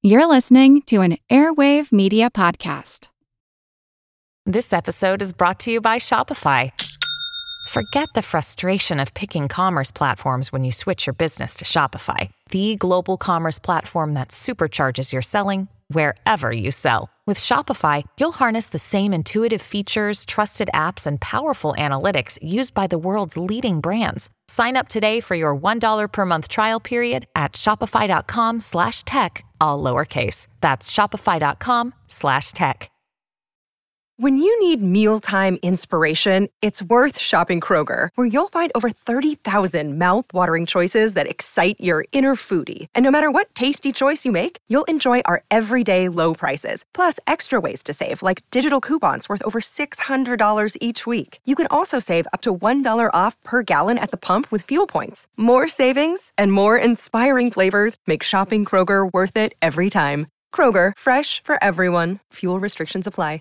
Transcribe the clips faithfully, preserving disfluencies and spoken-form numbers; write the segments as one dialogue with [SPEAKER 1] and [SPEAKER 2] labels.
[SPEAKER 1] You're listening to an Airwave Media Podcast.
[SPEAKER 2] This episode is brought to you by Shopify. Forget the frustration of picking commerce platforms when you switch your business to Shopify, the global commerce platform that supercharges your selling wherever you sell. With Shopify, you'll harness the same intuitive features, trusted apps, and powerful analytics used by the world's leading brands. Sign up today for your one dollar per month trial period at shopify.com slash tech, all lowercase. That's shopify.com slash tech.
[SPEAKER 3] When you need mealtime inspiration, it's worth shopping Kroger, where you'll find over thirty thousand mouth-watering choices that excite your inner foodie. And no matter what tasty choice you make, you'll enjoy our everyday low prices, plus extra ways to save, like digital coupons worth over six hundred dollars each week. You can also save up to one dollar off per gallon at the pump with fuel points. More savings and more inspiring flavors make shopping Kroger worth it every time. Kroger, fresh for everyone. Fuel restrictions apply.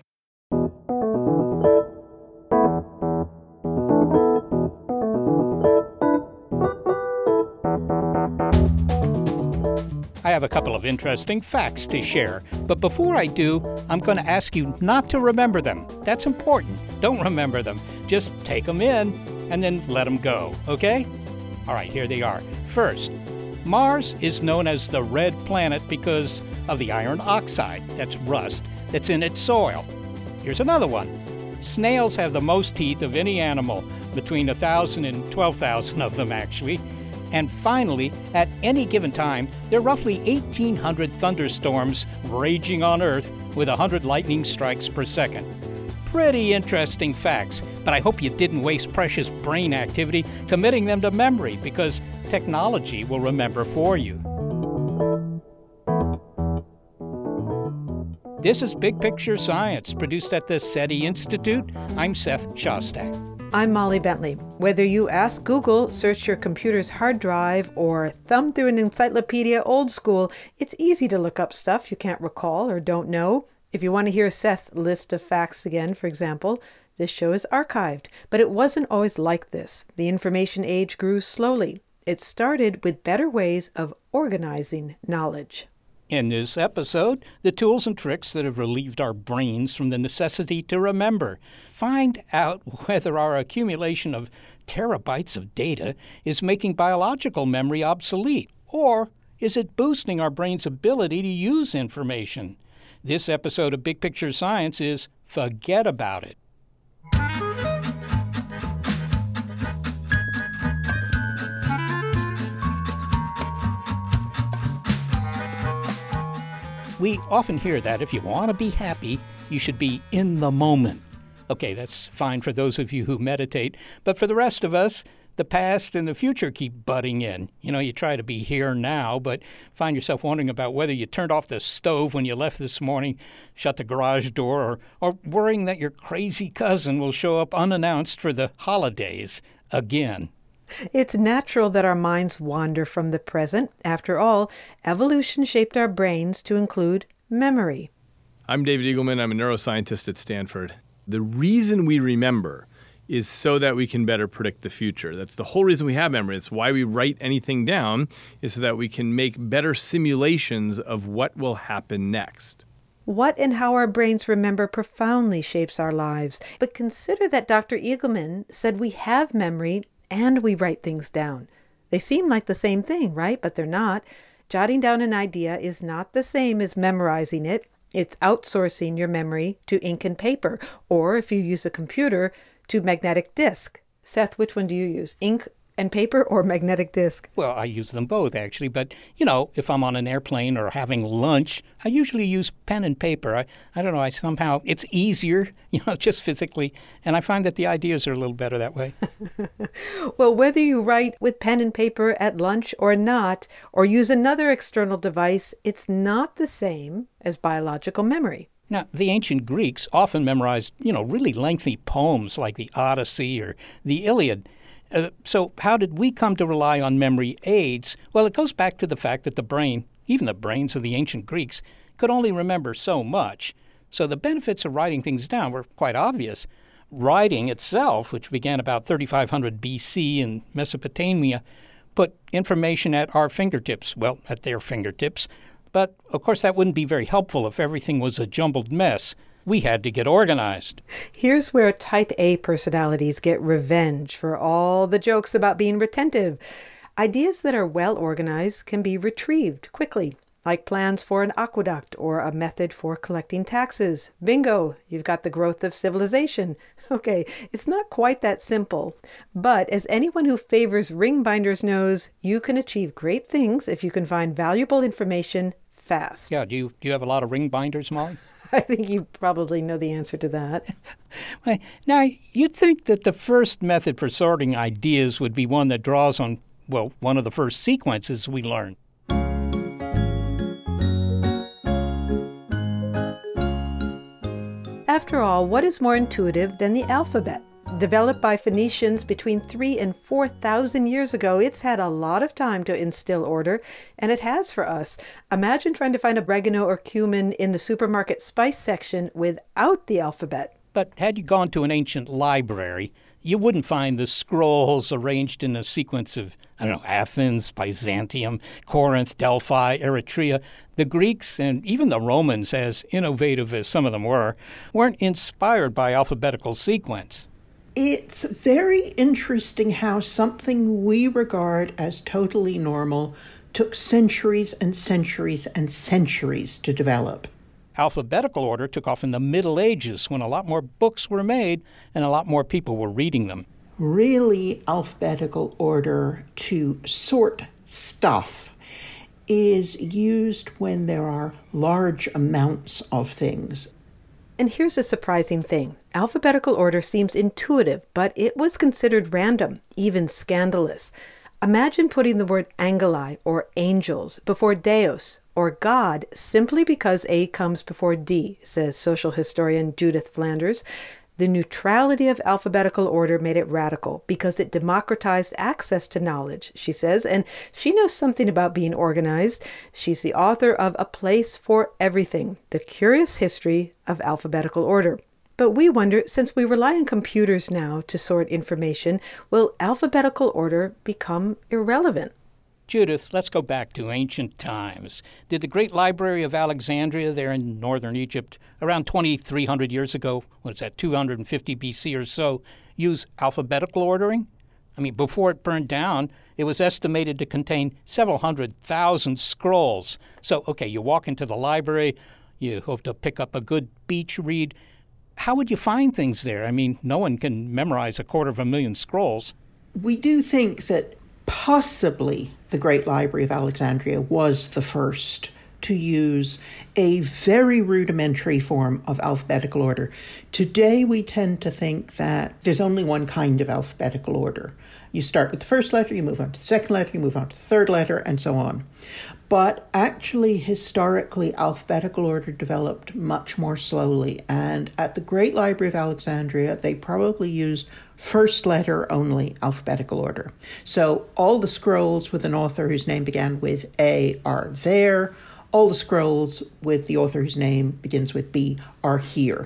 [SPEAKER 4] I have a couple of interesting facts to share, but before I do, I'm going to ask you not to remember them. That's important. Don't remember them. Just take them in and then let them go, okay? All right, here they are. First, Mars is known as the red planet because of the iron oxide, that's rust, that's in its soil. Here's another one. Snails have the most teeth of any animal, between one thousand and twelve thousand of them, actually. And finally, at any given time, there are roughly eighteen hundred thunderstorms raging on Earth with one hundred lightning strikes per second. Pretty interesting facts, but I hope you didn't waste precious brain activity committing them to memory, because technology will remember for you. This is Big Picture Science, produced at the SETI Institute. I'm Seth Shostak.
[SPEAKER 5] I'm Molly Bentley. Whether you ask Google, search your computer's hard drive, or thumb through an encyclopedia old school, it's easy to look up stuff you can't recall or don't know. If you want to hear Seth's list of facts again, for example, this show is archived. But it wasn't always like this. The information age grew slowly. It started with better ways of organizing knowledge.
[SPEAKER 4] In this episode, the tools and tricks that have relieved our brains from the necessity to remember. Find out whether our accumulation of terabytes of data is making biological memory obsolete, or is it boosting our brain's ability to use information? This episode of Big Picture Science is Forget About It. We often hear that if you want to be happy, you should be in the moment. Okay, that's fine for those of you who meditate, but for the rest of us, the past and the future keep butting in. You know, you try to be here now, but find yourself wondering about whether you turned off the stove when you left this morning, shut the garage door, or, or worrying that your crazy cousin will show up unannounced for the holidays again.
[SPEAKER 5] It's natural that our minds wander from the present. After all, evolution shaped our brains to include memory.
[SPEAKER 6] I'm David Eagleman. I'm a neuroscientist at Stanford. The reason we remember is so that we can better predict the future. That's the whole reason we have memory. It's why we write anything down, is so that we can make better simulations of what will happen next.
[SPEAKER 5] What and how our brains remember profoundly shapes our lives. But consider that Doctor Eagleman said we have memory and we write things down. They seem like the same thing, right? But they're not. Jotting down an idea is not the same as memorizing it. It's outsourcing your memory to ink and paper, or if you use a computer, to magnetic disk. Seth, which one do you use? Ink and paper or magnetic disk?
[SPEAKER 4] Well, I use them both, actually. But, you know, if I'm on an airplane or having lunch, I usually use pen and paper. I, I don't know, I somehow, it's easier, you know, just physically. And I find that the ideas are a little better that way.
[SPEAKER 5] Well, whether you write with pen and paper at lunch or not, or use another external device, it's not the same as biological memory.
[SPEAKER 4] Now, the ancient Greeks often memorized, you know, really lengthy poems like the Odyssey or the Iliad. Uh, so how did we come to rely on memory aids? Well, it goes back to the fact that the brain, even the brains of the ancient Greeks, could only remember so much. So the benefits of writing things down were quite obvious. Writing itself, which began about thirty-five hundred B C in Mesopotamia, put information at our fingertips, well, at their fingertips, But, of course, that wouldn't be very helpful if everything was a jumbled mess. We had to get organized.
[SPEAKER 5] Here's where type A personalities get revenge for all the jokes about being retentive. Ideas that are well organized can be retrieved quickly, like plans for an aqueduct or a method for collecting taxes. Bingo, you've got the growth of civilization. Okay, it's not quite that simple, but as anyone who favors ring binders knows, you can achieve great things if you can find valuable information fast.
[SPEAKER 4] Yeah, do you, do you have a lot of ring binders, Molly?
[SPEAKER 5] I think you probably know the answer to that.
[SPEAKER 4] Now, you'd think that the first method for sorting ideas would be one that draws on, well, one of the first sequences we learned.
[SPEAKER 5] After all, what is more intuitive than the alphabet? Developed by Phoenicians between three and four thousand years ago, it's had a lot of time to instill order, and it has for us. Imagine trying to find oregano or cumin in the supermarket spice section without the alphabet.
[SPEAKER 4] But had you gone to an ancient library, you wouldn't find the scrolls arranged in a sequence of, I don't know, Athens, Byzantium, Corinth, Delphi, Eritrea. The Greeks and even the Romans, as innovative as some of them were, weren't inspired by alphabetical sequence.
[SPEAKER 7] It's very interesting how something we regard as totally normal took centuries and centuries and centuries to develop.
[SPEAKER 4] Alphabetical order took off in the Middle Ages when a lot more books were made and a lot more people were reading them.
[SPEAKER 7] Really, alphabetical order to sort stuff is used when there are large amounts of things.
[SPEAKER 5] And here's a surprising thing. Alphabetical order seems intuitive, but it was considered random, even scandalous. Imagine putting the word angeli, or angels, before Deus, or God, simply because A comes before D, says social historian Judith Flanders. The neutrality of alphabetical order made it radical because it democratized access to knowledge, she says, and she knows something about being organized. She's the author of A Place for Everything, The Curious History of Alphabetical Order. But we wonder, since we rely on computers now to sort information, will alphabetical order become irrelevant?
[SPEAKER 4] Judith, let's go back to ancient times. Did the Great Library of Alexandria there in northern Egypt, around twenty-three hundred years ago, what's that, two hundred fifty B C or so, use alphabetical ordering? I mean, before it burned down, it was estimated to contain several hundred thousand scrolls. So, okay, you walk into the library, you hope to pick up a good beach read. How would you find things there? I mean, no one can memorize a quarter of a million scrolls.
[SPEAKER 7] We do think that possibly the Great Library of Alexandria was the first to use a very rudimentary form of alphabetical order. Today, we tend to think that there's only one kind of alphabetical order. You start with the first letter, you move on to the second letter, you move on to the third letter, and so on. But actually, historically, alphabetical order developed much more slowly. And at the Great Library of Alexandria, they probably used first letter only alphabetical order. So all the scrolls with an author whose name began with A are there. All the scrolls with the author whose name begins with B are here.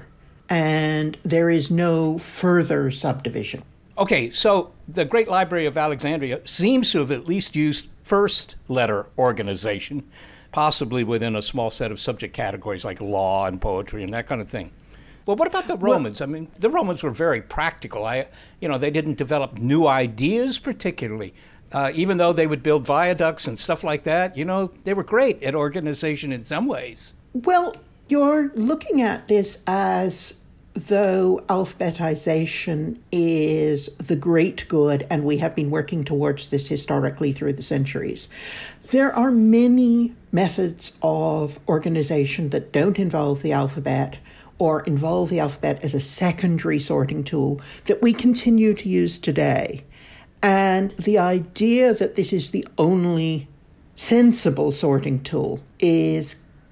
[SPEAKER 7] And there is no further subdivision.
[SPEAKER 4] Okay, so the Great Library of Alexandria seems to have at least used first letter organization, possibly within a small set of subject categories like law and poetry and that kind of thing. Well, what about the Romans? Well, I mean, the Romans were very practical. I, you know, they didn't develop new ideas particularly. Uh, even though they would build viaducts and stuff like that, you know, they were great at organization in some ways.
[SPEAKER 7] Well, you're looking at this as though alphabetization is the great good, and we have been working towards this historically through the centuries. There are many methods of organization that don't involve the alphabet or involve the alphabet as a secondary sorting tool that we continue to use today. And the idea that this is the only sensible sorting tool is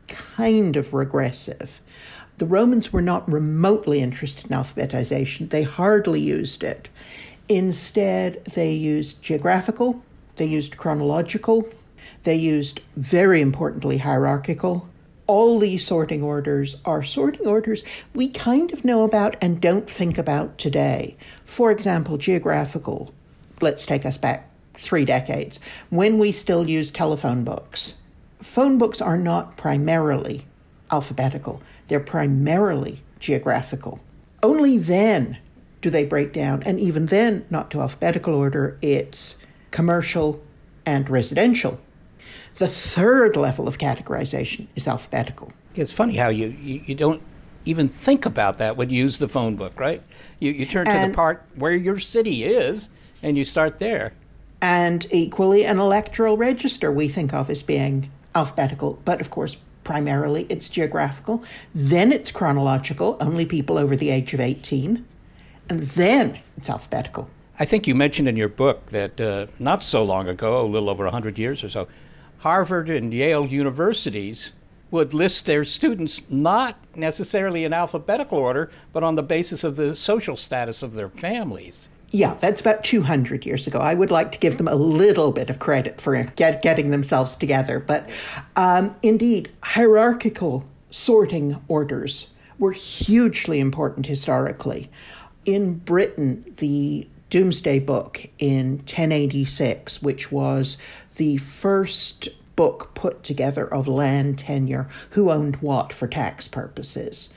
[SPEAKER 7] kind of regressive. The Romans were not remotely interested in alphabetization. They hardly used it. Instead, they used geographical, they used chronological, they used, very importantly, hierarchical. All these sorting orders are sorting orders we kind of know about and don't think about today. For example, geographical. Let's take us back three decades, when we still use telephone books. phone books are not primarily alphabetical. They're primarily geographical. Only then do they break down, and even then, not to alphabetical order, it's commercial and residential. The third level of categorization is alphabetical.
[SPEAKER 8] It's funny how you, you, you don't even think about that when you use the phone book, right? You, you turn to
[SPEAKER 7] and,
[SPEAKER 8] the part where your city is, and you start there.
[SPEAKER 7] And equally, an electoral register we think of as being alphabetical, but of course, primarily it's geographical. Then it's chronological, only people over the age of eighteen. And then it's alphabetical.
[SPEAKER 8] I think you mentioned in your book that uh, not so long ago, a little over one hundred years or so, Harvard and Yale universities would list their students not necessarily in alphabetical order, but on the basis of the social status of their families.
[SPEAKER 7] Yeah, that's about two hundred years ago. I would like to give them a little bit of credit for get, getting themselves together. But um, indeed, hierarchical sorting orders were hugely important historically. In Britain, the Domesday Book in ten eighty-six, which was the first book put together of land tenure, who owned what for tax purposes,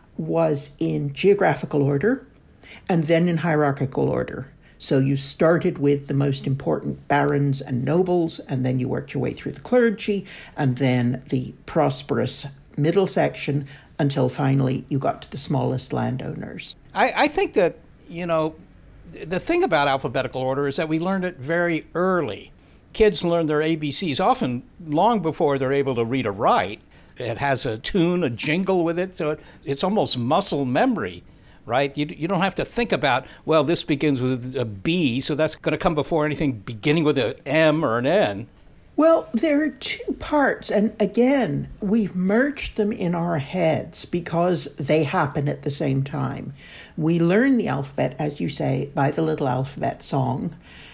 [SPEAKER 7] was in geographical order and then in hierarchical order. So you started with the most important barons and nobles, and then you worked your way through the clergy, and then the prosperous middle section, until finally you got to the smallest landowners.
[SPEAKER 8] I, I think that, you know, the thing about alphabetical order is that we learned it very early. Kids learn their A B Cs often long before they're able to read or write. It has a tune, a jingle with it, so it, it's almost muscle memory, right? You, you don't have to think about, well, this begins with a B, so that's going to come before anything beginning with an M or an N.
[SPEAKER 7] Well, there are two parts, and again, we've merged them in our heads because they happen at the same time. We learn the alphabet, as you say, by the Little Alphabet Song,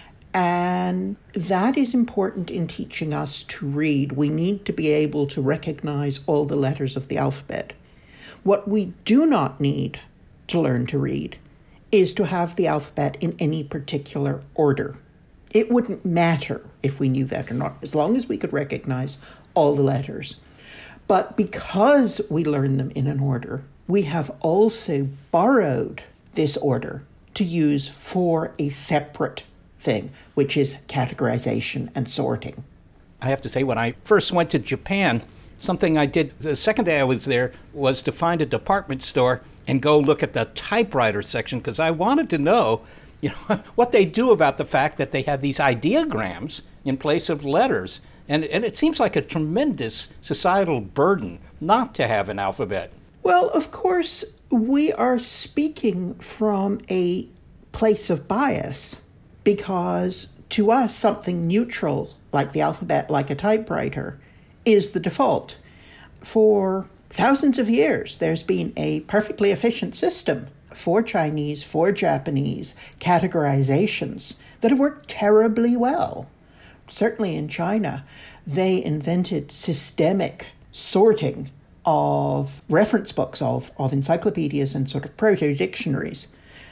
[SPEAKER 7] and that is important in teaching us to read. We need to be able to recognize all the letters of the alphabet. What we do not need to learn to read is to have the alphabet in any particular order. It wouldn't matter if we knew that or not, as long as we could recognize all the letters. But because we learn them in an order, we have also borrowed this order to use for a separate thing, which is categorization and sorting.
[SPEAKER 8] I have to say, when I first went to Japan, something I did the second day I was there was to find a department store and go look at the typewriter section, because I wanted to know, you know, what they do about the fact that they have these ideograms in place of letters. And, and it seems like a tremendous societal burden not to have an alphabet.
[SPEAKER 7] Well, of course, we are speaking from a place of bias, because to us, something neutral, like the alphabet, like a typewriter, is the default. For thousands of years, there's been a perfectly efficient system for Chinese, for Japanese, categorizations that have worked terribly well. Certainly in China, they invented systemic sorting of reference books, of, of encyclopedias and sort of proto-dictionaries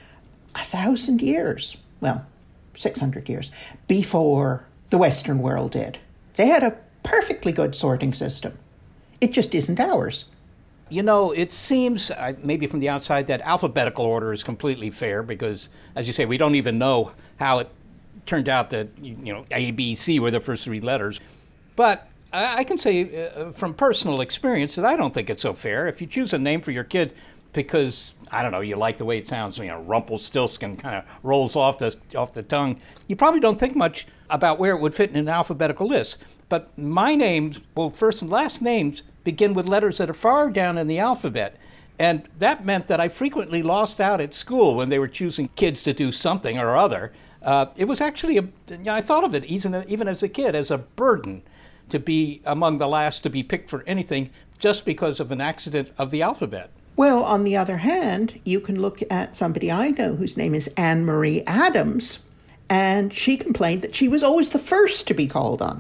[SPEAKER 7] a thousand years, well, six hundred years, before the Western world did. They had a perfectly good sorting system. It just isn't ours.
[SPEAKER 8] You know, it seems, uh, maybe from the outside, that alphabetical order is completely fair because, as you say, we don't even know how it turned out that, you know, A, B, C were the first three letters. But I, I can say uh, from personal experience that I don't think it's so fair. If you choose a name for your kid because, I don't know, you like the way it sounds, you know, Rumpelstiltskin kind of rolls off the off the tongue, you probably don't think much about where it would fit in an alphabetical list. But my names, both first and last names, begin with letters that are far down in the alphabet. And that meant that I frequently lost out at school when they were choosing kids to do something or other. Uh, it was actually, a, you know, I thought of it even, even as a kid, as a burden to be among the last to be picked for anything just because of an accident of the alphabet.
[SPEAKER 7] Well, on the other hand, you can look at somebody I know whose name is Anne Marie Adams, and she complained that she was always the first to be called on.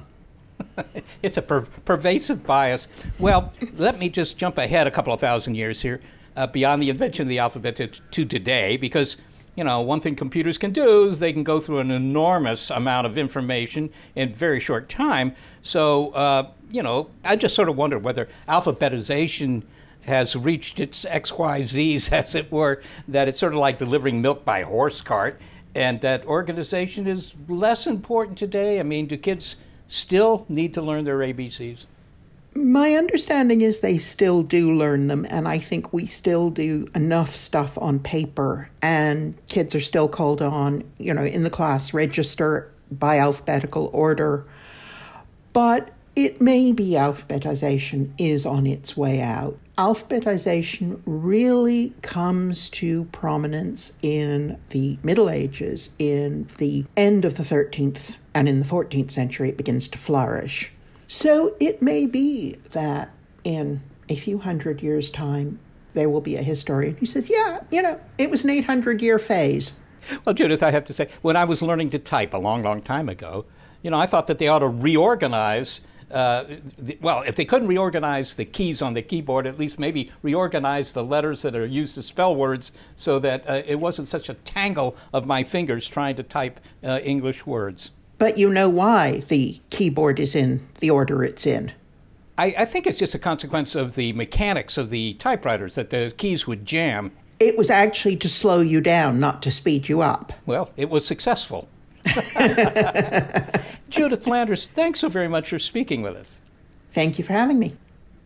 [SPEAKER 8] It's a per- pervasive bias. Well, let me just jump ahead a couple of thousand years here, uh, beyond the invention of the alphabet to, to today, because, you know, one thing computers can do is they can go through an enormous amount of information in very short time. So, uh, you know, I just sort of wonder whether alphabetization has reached its X Y Zs, as it were, that it's sort of like delivering milk by horse cart, and that organization is less important today. I mean, do kids still need to learn their A B Cs?
[SPEAKER 7] My understanding is they still do learn them, and I think we still do enough stuff on paper, and kids are still called on, you know, in the class register by alphabetical order. But it may be alphabetization is on its way out. Alphabetization really comes to prominence in the Middle Ages, in the end of the thirteenth, and in the fourteenth century it begins to flourish. So it may be that in a few hundred years' time, there will be a historian who says, yeah, you know, it was an eight hundred year phase.
[SPEAKER 8] Well, Judith, I have to say, when I was learning to type a long, long time ago, you know, I thought that they ought to reorganize, uh, the, well, if they couldn't reorganize the keys on the keyboard, at least maybe reorganize the letters that are used to spell words so that uh, it wasn't such a tangle of my fingers trying to type uh, English words.
[SPEAKER 7] But you know why the keyboard is in the order it's in.
[SPEAKER 8] I, I think it's just a consequence of the mechanics of the typewriters, that the keys would jam.
[SPEAKER 7] It was actually to slow you down, not to speed you up.
[SPEAKER 8] Well, it was successful. Judith Flanders, thanks so very much for speaking with us.
[SPEAKER 7] Thank you for having me.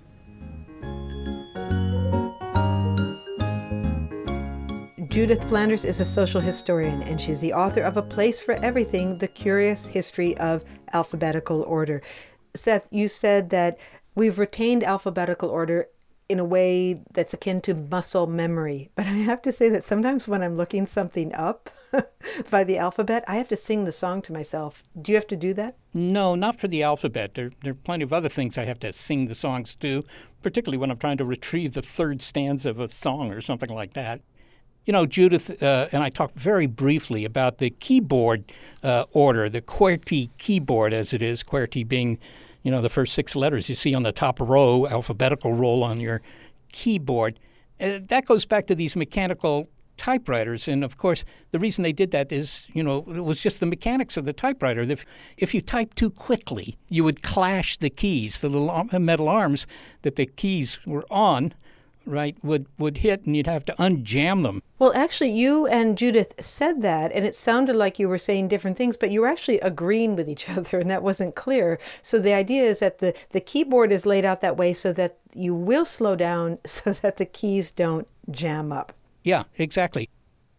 [SPEAKER 5] Judith Flanders is a social historian, and she's the author of A Place for Everything, The Curious History of Alphabetical Order. Seth, you said that we've retained alphabetical order in a way that's akin to muscle memory. But I have to say that sometimes when I'm looking something up by the alphabet, I have to sing the song to myself. Do you have to do that?
[SPEAKER 4] No, not for the alphabet. There, there are plenty of other things I have to sing the songs to, particularly when I'm trying to retrieve the third stanza of a song or something like that. You know, Judith uh, and I talked very briefly about the keyboard uh, order, the QWERTY keyboard as it is, QWERTY being, you know, the first six letters you see on the top row, alphabetical roll on your keyboard. Uh, that goes back to these mechanical typewriters. And, of course, the reason they did that is, you know, it was just the mechanics of the typewriter. If, if you type too quickly, you would clash the keys, the little metal arms that the keys were on, right, would, would hit, and you'd have to unjam them.
[SPEAKER 5] Well, actually, you and Judith said that, and it sounded like you were saying different things, but you were actually agreeing with each other, and that wasn't clear. So the idea is that the, the keyboard is laid out that way so that you will slow down so that the keys don't jam up.
[SPEAKER 4] Yeah, exactly.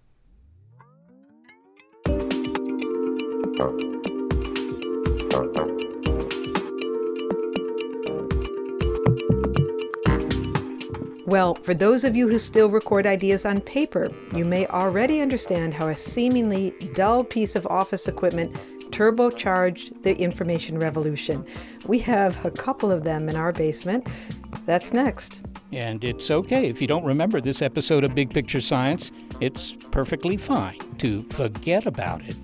[SPEAKER 5] Well, for those of you who still record ideas on paper, you may already understand how a seemingly dull piece of office equipment turbocharged the information revolution. We have a couple of them in our basement. That's next.
[SPEAKER 4] And it's okay if you don't remember this episode of Big Picture Science. It's perfectly fine to forget about it.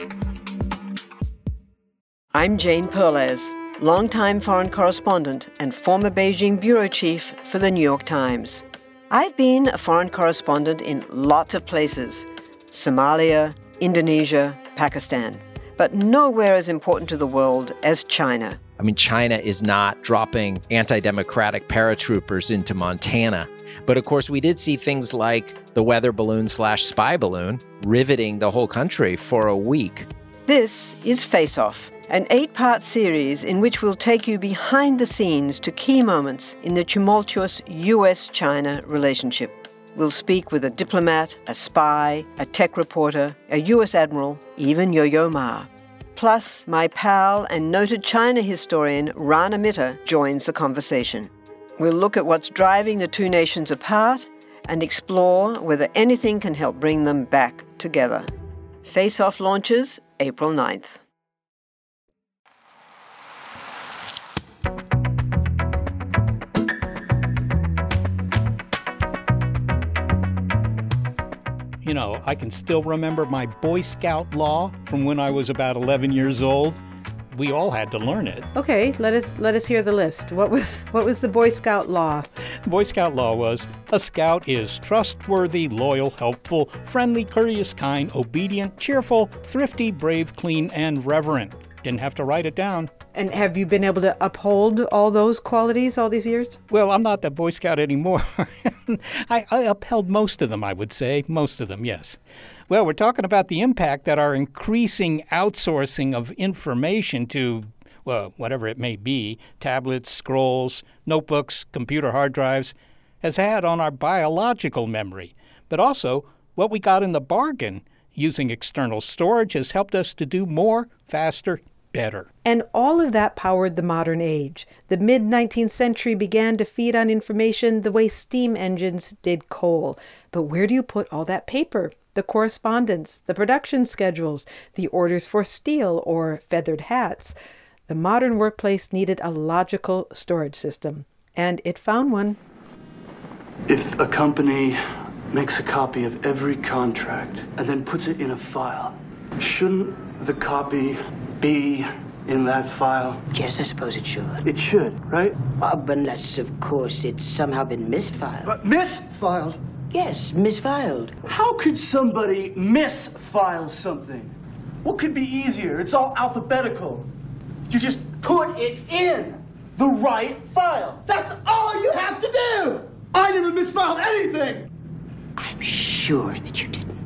[SPEAKER 9] I'm Jane Perlez, longtime foreign correspondent and former Beijing bureau chief for the New York Times. I've been a foreign correspondent in lots of places: Somalia, Indonesia, Pakistan, but nowhere as important to the world as China.
[SPEAKER 10] I mean, China is not dropping anti-democratic paratroopers into Montana. But of course, we did see things like the weather balloon slash spy balloon riveting the whole country for a week.
[SPEAKER 9] This is Face Off, an eight-part series in which we'll take you behind the scenes to key moments in the tumultuous U S China relationship. We'll speak with a diplomat, a spy, a tech reporter, a U S admiral, even Yo-Yo Ma. Plus, my pal and noted China historian Rana Mitter joins the conversation. We'll look at what's driving the two nations apart and explore whether anything can help bring them back together. Face Off launches April ninth.
[SPEAKER 4] You know, I can still remember my Boy Scout law from when I was about eleven years old. We all had to learn it.
[SPEAKER 5] Okay, let us let us hear the list. What was what was the Boy Scout law?
[SPEAKER 4] Boy Scout law was, a scout is trustworthy, loyal, helpful, friendly, courteous, kind, obedient, cheerful, thrifty, brave, clean, and reverent. Didn't have to write it down.
[SPEAKER 5] And have you been able to uphold all those qualities all these years?
[SPEAKER 4] Well, I'm not the Boy Scout anymore. I, I upheld most of them, I would say. Most of them, yes. Well, we're talking about the impact that our increasing outsourcing of information to, well, whatever it may be, tablets, scrolls, notebooks, computer hard drives, has had on our biological memory. But also, what we got in the bargain using external storage has helped us to do more, faster, better.
[SPEAKER 5] And all of that powered the modern age. The mid-nineteenth century began to feed on information the way steam engines did coal. But where do you put all that paper? The correspondence, the production schedules, the orders for steel or feathered hats. The modern workplace needed a logical storage system, and it found one.
[SPEAKER 11] If a company makes a copy of every contract and then puts it in a file, shouldn't the copy be in that file?
[SPEAKER 12] Yes, I suppose it should.
[SPEAKER 11] It should, right?
[SPEAKER 12] Uh, unless, of course, it's somehow been misfiled.
[SPEAKER 11] But misfiled?
[SPEAKER 12] Yes, misfiled.
[SPEAKER 11] How could somebody misfile something? What could be easier? It's all alphabetical. You just put it in the right file. That's all you have to do. I never misfiled anything.
[SPEAKER 12] I'm sure that you didn't.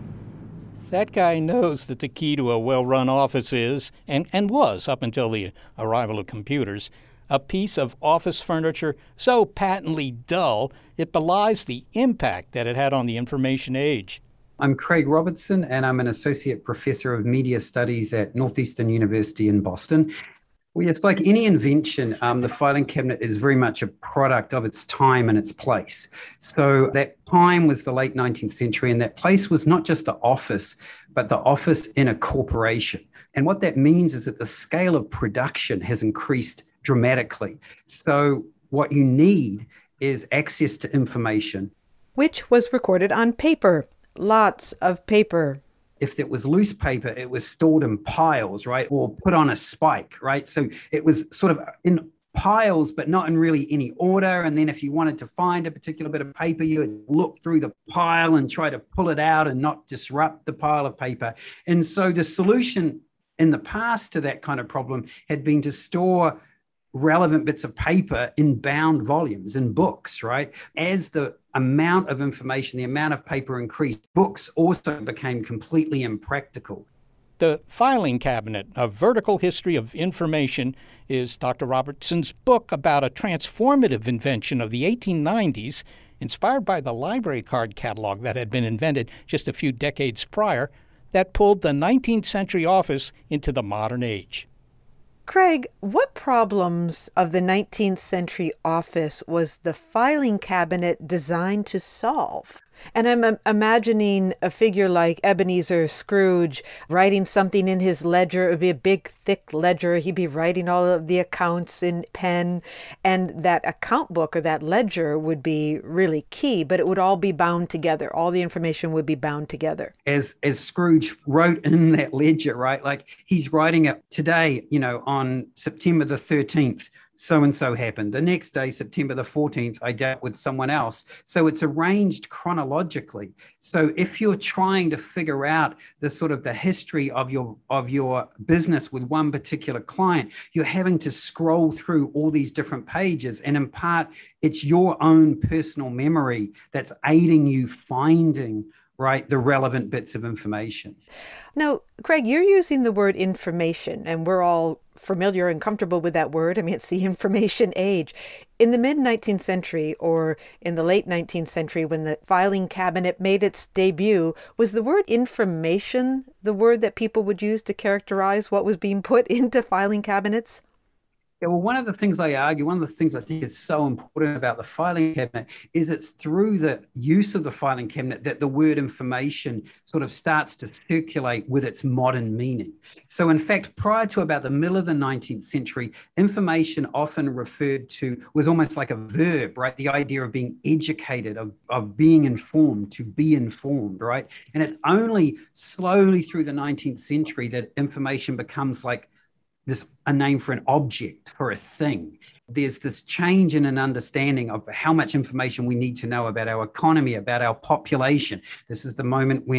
[SPEAKER 4] That guy knows that the key to a well-run office is, and, and was up until the arrival of computers, a piece of office furniture so patently dull it belies the impact that it had on the information age.
[SPEAKER 13] I'm Craig Robertson, and I'm an associate professor of media studies at Northeastern University in Boston. Well, it's like any invention, um, the filing cabinet is very much a product of its time and its place. So that time was the late nineteenth century, and that place was not just the office, but the office in a corporation. And what that means is that the scale of production has increased dramatically. So what you need is access to information.
[SPEAKER 5] Which was recorded on paper. Lots of paper.
[SPEAKER 13] If it was loose paper, it was stored in piles, right? Or put on a spike, right? So it was sort of in piles, but not in really any order. And then if you wanted to find a particular bit of paper, you would look through the pile and try to pull it out and not disrupt the pile of paper. And so the solution in the past to that kind of problem had been to store relevant bits of paper in bound volumes, in books, right? As the amount of information, the amount of paper increased, books also became completely impractical.
[SPEAKER 4] The Filing Cabinet, A Vertical History of Information, is Doctor Robertson's book about a transformative invention of the eighteen nineties, inspired by the library card catalog that had been invented just a few decades prior, that pulled the nineteenth century office into the modern age.
[SPEAKER 5] Craig, what problems of the nineteenth century office was the filing cabinet designed to solve? And I'm um, imagining a figure like Ebenezer Scrooge writing something in his ledger. It would be a big, thick ledger. He'd be writing all of the accounts in pen. And that account book or that ledger would be really key, but it would all be bound together. All the information would be bound together.
[SPEAKER 13] As as Scrooge wrote in that ledger, right? Like he's writing it today, you know, on September the thirteenth. So-and-so happened. The next day, September the fourteenth, I dealt with someone else. So it's arranged chronologically. So if you're trying to figure out the sort of the history of your of your business with one particular client, you're having to scroll through all these different pages. And in part, it's your own personal memory that's aiding you finding, right, the relevant bits of information.
[SPEAKER 5] Now, Craig, you're using the word information, and we're all familiar and comfortable with that word. I mean, it's the information age. In the mid-nineteenth century or in the late nineteenth century, when the filing cabinet made its debut, was the word information the word that people would use to characterize what was being put into filing cabinets?
[SPEAKER 13] Yeah, well, one of the things I argue, one of the things I think is so important about the filing cabinet is it's through the use of the filing cabinet that the word information sort of starts to circulate with its modern meaning. So in fact, prior to about the middle of the nineteenth century, information often referred to was almost like a verb, right? The idea of being educated, of, of being informed, to be informed, right? And it's only slowly through the nineteenth century that information becomes like this a name for an object, for a thing. There's this change in an understanding of how much information we need to know about our economy, about our population. This is the moment when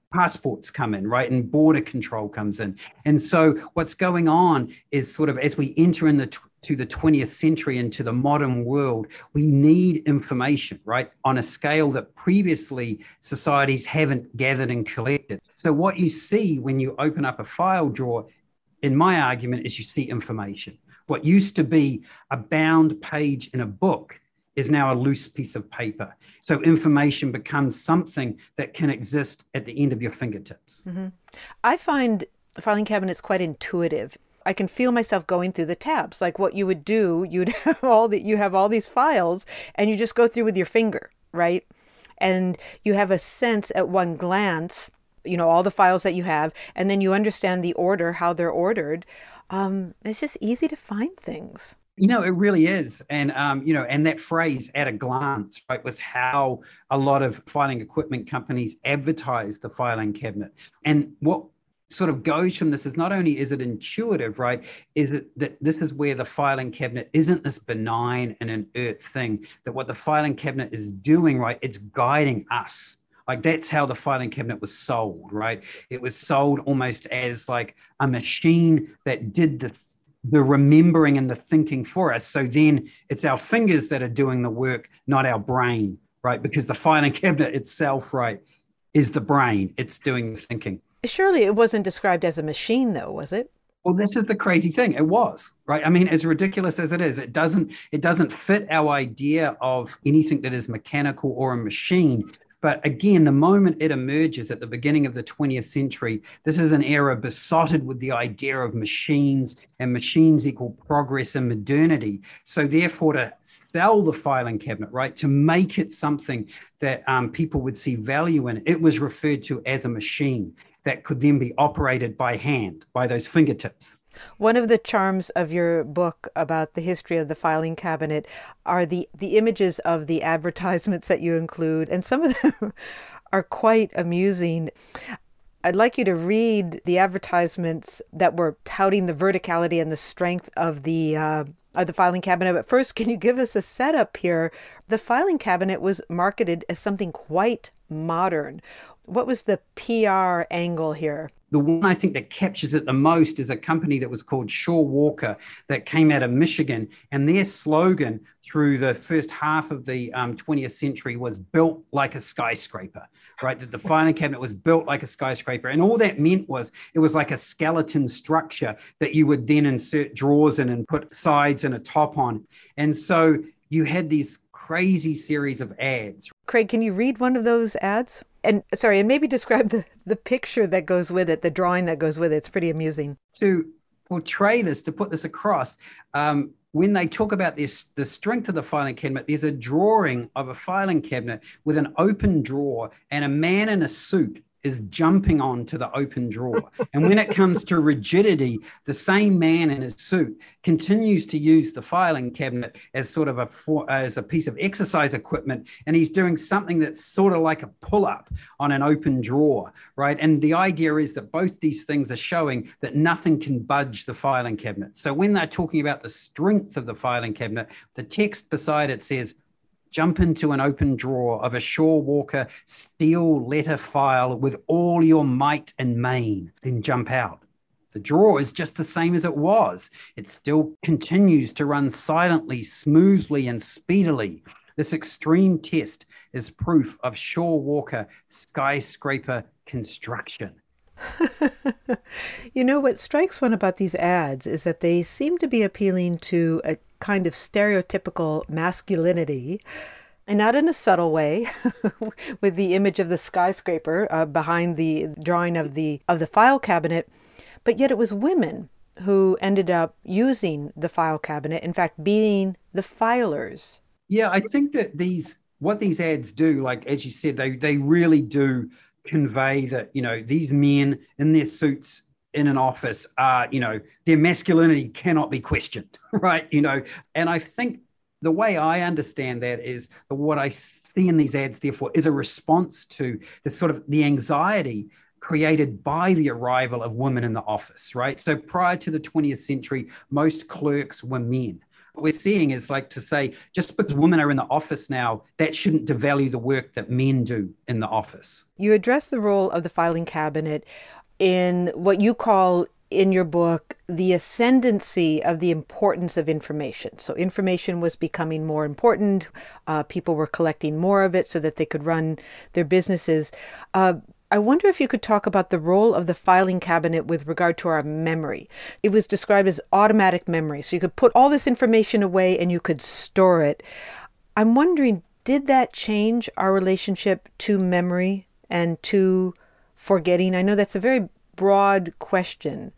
[SPEAKER 13] passports come in, right? And border control comes in. And so what's going on is sort of as we enter in the tw- to the twentieth century into the modern world, we need information, right? On a scale that previously societies haven't gathered and collected. So what you see when you open up a file drawer, in my argument, is you see information. What used to be a bound page in a book is now a loose piece of paper. So information becomes something that can exist at the end of your fingertips.
[SPEAKER 5] Mm-hmm. I find the filing cabinets quite intuitive. I can feel myself going through the tabs. Like what you would do, you'd have all that you have all these files and you just go through with your finger, right? And you have a sense at one glance, you know, all the files that you have, and then you understand the order, how they're ordered. Um, it's just easy to find things.
[SPEAKER 13] You know, it really is. And, um, you know, and that phrase at a glance, right, was how a lot of filing equipment companies advertise the filing cabinet. And what sort of goes from this is not only is it intuitive, right, is it that this is where the filing cabinet isn't this benign and inert thing, that what the filing cabinet is doing, right, it's guiding us. Like that's how the filing cabinet was sold, right? It was sold almost as like a machine that did the the remembering and the thinking for us. So then it's our fingers that are doing the work, not our brain, right? Because the filing cabinet itself, right, is the brain. It's doing the thinking.
[SPEAKER 5] Surely it wasn't described as a machine though, was it?
[SPEAKER 13] Well, this is the crazy thing. It was, right? I mean, as ridiculous as it is, it doesn't, it doesn't fit our idea of anything that is mechanical or a machine. But again, the moment it emerges at the beginning of the twentieth century, this is an era besotted with the idea of machines, and machines equal progress and modernity. So therefore, to sell the filing cabinet, right, to make it something that um, people would see value in, it was referred to as a machine that could then be operated by hand, by those fingertips.
[SPEAKER 5] One of the charms of your book about the history of the filing cabinet are the, the images of the advertisements that you include, and some of them are quite amusing. I'd like you to read the advertisements that were touting the verticality and the strength of the uh, of the filing cabinet. But first, can you give us a setup here? The filing cabinet was marketed as something quite modern. What was the P R angle here?
[SPEAKER 13] The one I think that captures it the most is a company that was called Shaw Walker that came out of Michigan. And their slogan through the first half of the um, twentieth century was built like a skyscraper, right? That the filing cabinet was built like a skyscraper. And all that meant was it was like a skeleton structure that you would then insert drawers in and put sides and a top on. And so you had these crazy series of ads.
[SPEAKER 5] Craig, can you read one of those ads? And sorry, and maybe describe the, the picture that goes with it, the drawing that goes with it. It's pretty amusing.
[SPEAKER 13] To portray this, to put this across, um, when they talk about this, the strength of the filing cabinet, there's a drawing of a filing cabinet with an open drawer and a man in a suit is jumping onto the open drawer. And when it comes to rigidity, the same man in his suit continues to use the filing cabinet as sort of a for, as a piece of exercise equipment, and he's doing something that's sort of like a pull-up on an open drawer, right? And the idea is that both these things are showing that nothing can budge the filing cabinet. So when they're talking about the strength of the filing cabinet, the text beside it says, jump into an open drawer of a Shaw Walker steel letter file with all your might and main, then jump out. The drawer is just the same as it was. It still continues to run silently, smoothly, and speedily. This extreme test is proof of Shaw Walker skyscraper construction.
[SPEAKER 5] You know, what strikes one about these ads is that they seem to be appealing to a kind of stereotypical masculinity, and not in a subtle way, with the image of the skyscraper uh, behind the drawing of the of the file cabinet, but yet it was women who ended up using the file cabinet, in fact, being the filers.
[SPEAKER 13] Yeah, I think that these what these ads do, like as you said, they they really do convey that, you know, these men in their suits in an office are, you know, their masculinity cannot be questioned, right? You know, and I think the way I understand that is that what I see in these ads, therefore, is a response to the sort of the anxiety created by the arrival of women in the office, right? So prior to the twentieth century, most clerks were men. What we're seeing is like to say, just because women are in the office now, that shouldn't devalue the work that men do in the office.
[SPEAKER 5] You address the role of the filing cabinet in what you call in your book, the ascendancy of the importance of information. So information was becoming more important. Uh, people were collecting more of it so that they could run their businesses. Uh, I wonder if you could talk about the role of the filing cabinet with regard to our memory. It was described as automatic memory. So you could put all this information away and you could store it. I'm wondering, did that change our relationship to memory and to forgetting? I know that's a very broad question,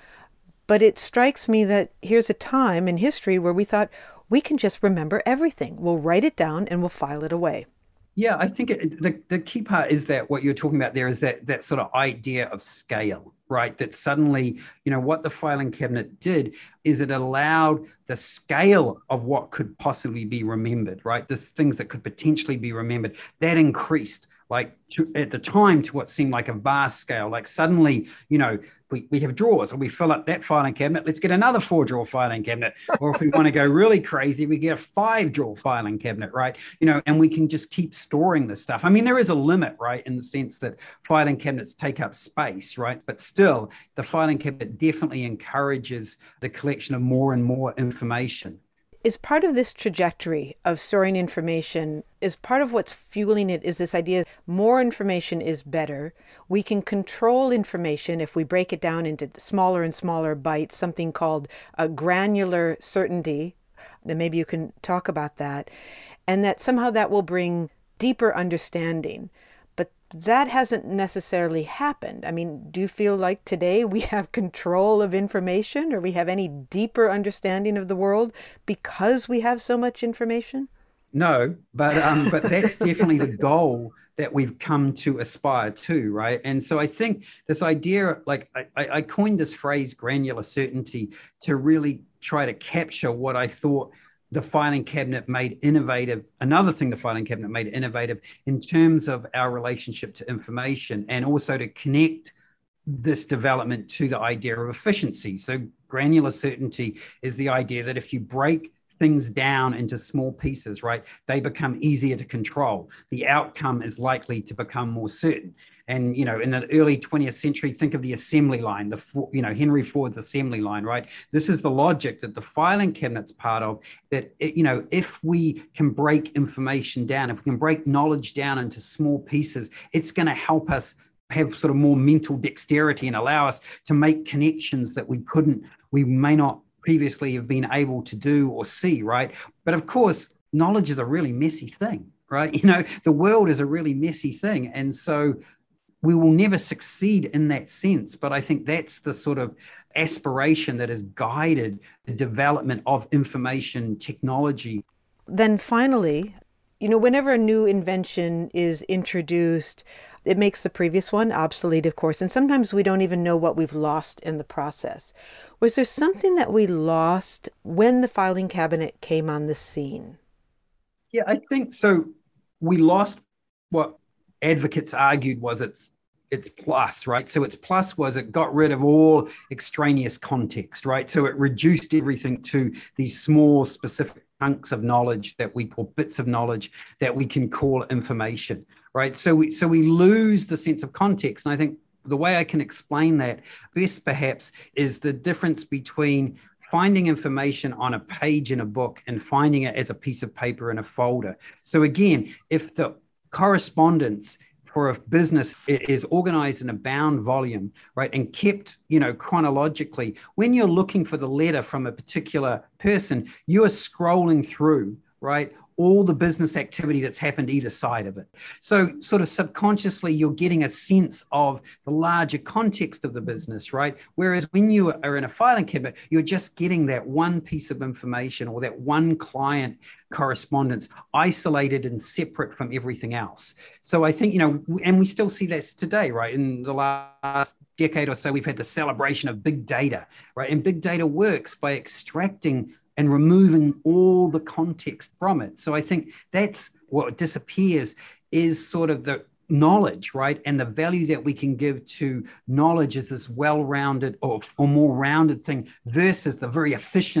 [SPEAKER 5] but it strikes me that here's a time in history where we thought we can just remember everything. We'll write it down and we'll file it away.
[SPEAKER 13] Yeah, I think it, the, the key part is that what you're talking about there is that that sort of idea of scale, right? That suddenly, you know, what the filing cabinet did is it allowed the scale of what could possibly be remembered, right? The things that could potentially be remembered, that increased. Like to, at the time to what seemed like a vast scale. Like suddenly, you know, we, we have drawers and we fill up that filing cabinet. Let's get another four drawer filing cabinet. Or if we want to go really crazy, we get a five drawer filing cabinet, right? You know, and we can just keep storing this stuff. I mean, there is a limit, right? In the sense that filing cabinets take up space, right? But still, the filing cabinet definitely encourages the collection of more and more information.
[SPEAKER 5] Is part of this trajectory of storing information, is part of what's fueling it is this idea more information is better. We can control information if we break it down into smaller and smaller bites, something called a granular certainty. Then maybe you can talk about that. And that somehow that will bring deeper understanding. But that hasn't necessarily happened. I mean, do you feel like today we have control of information or we have any deeper understanding of the world because we have so much information?
[SPEAKER 13] No, but um, but that's definitely the goal that we've come to aspire to, right? And so I think this idea, like I, I coined this phrase, granular certainty, to really try to capture what I thought the filing cabinet made innovative, another thing the filing cabinet made innovative in terms of our relationship to information, and also to connect this development to the idea of efficiency. So granular certainty is the idea that if you break things down into small pieces, right, they become easier to control. The outcome is likely to become more certain. And, you know, in the early twentieth century, think of the assembly line, the, you know, Henry Ford's assembly line, right? This is the logic that the filing cabinet's part of, that, it, you know, if we can break information down, if we can break knowledge down into small pieces, it's going to help us have sort of more mental dexterity and allow us to make connections that we couldn't, we may not previously have been able to do or see, right? But of course, knowledge is a really messy thing, right? You know, the world is a really messy thing. And so we will never succeed in that sense. But I think that's the sort of aspiration that has guided the development of information technology.
[SPEAKER 5] Then finally, you know, whenever a new invention is introduced, it makes the previous one obsolete, of course. And sometimes we don't even know what we've lost in the process. Was there something that we lost when the filing cabinet came on the scene?
[SPEAKER 13] Yeah, I think so. We lost what advocates argued was its its plus, right? So its plus was it got rid of all extraneous context, right? So it reduced everything to these small specific chunks of knowledge that we call bits of knowledge that we can call information, right? So we so we lose the sense of context. And I think the way I can explain that best perhaps is the difference between finding information on a page in a book and finding it as a piece of paper in a folder. So again, if the correspondence for a business is organized in a bound volume, right, and kept, you know, chronologically, when you're looking for the letter from a particular person, you are scrolling through, right, all the business activity that's happened either side of it. So sort of subconsciously, you're getting a sense of the larger context of the business, right? Whereas when you are in a filing cabinet, you're just getting that one piece of information or that one client correspondence isolated and separate from everything else. So I think, you know, and we still see this today, right? In the last decade or so, we've had the celebration of big data, right? And big data works by extracting and removing all the context from it. So I think that's what disappears is sort of the knowledge, right? And the value that we can give to knowledge is this well-rounded or, or more rounded thing versus the very efficient